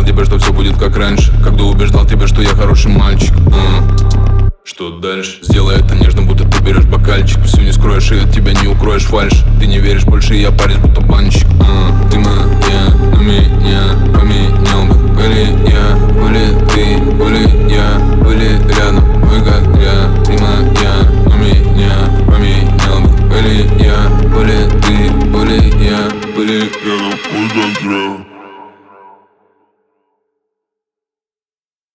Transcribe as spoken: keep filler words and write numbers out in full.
тебя, что все будет как раньше, когда убеждал тебя, что я хороший мальчик. а. Что дальше? Сделай это нежно, будто ты берешь бокальчик. Все не скроешь, и от тебя не укроешь фальшь. Ты не веришь больше, и я парень, будто банщик. а. Ты моя, но меня поменял бы. Были я, были ты, были я, были